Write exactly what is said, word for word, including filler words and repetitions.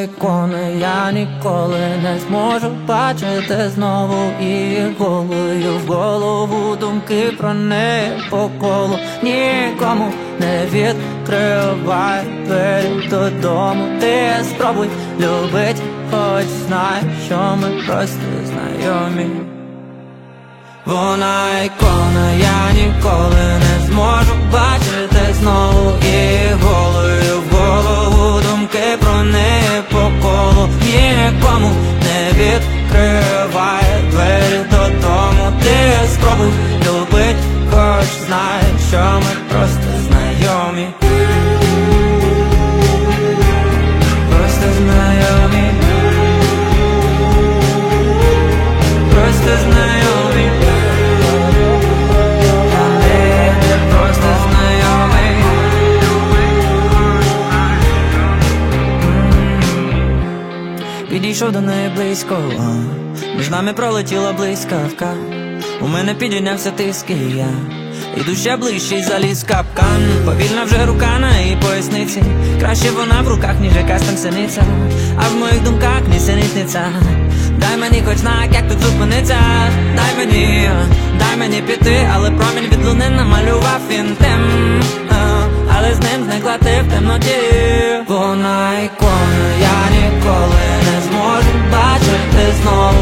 ікона, я ніколи не зможу бачити знову її голою в голову, думки про неї по колу. Нікому не відкривай двері додому. Ти спробуй любить, хоч знай, що ми просто знайомі. Вона ікона, я ніколи не зможу бачити знову її голою в голову, думки про неї по колу. Нікому не відкривай двері додому. Ти спробуй любить, хоч знай, що ми просто знайомі. Просто знайомі. Просто знайомі. Просто знайомий. Підійшов до неї близько, між нами пролетіла блискавка. У мене підійнявся тиск, і я іду ще ближче й заліз в капкан. Повільна вже рука на її поясниці, краще вона в руках, ніж якась там синиця, а в моїх думках нісенітниця. Дай мені хоч знак, як тут зупиниться. Дай мені, дай мені піти, але промінь від луни намалював він тем, але з ним зникла ти в темноті. Вона ікона, я ніколи не зможу бачити знову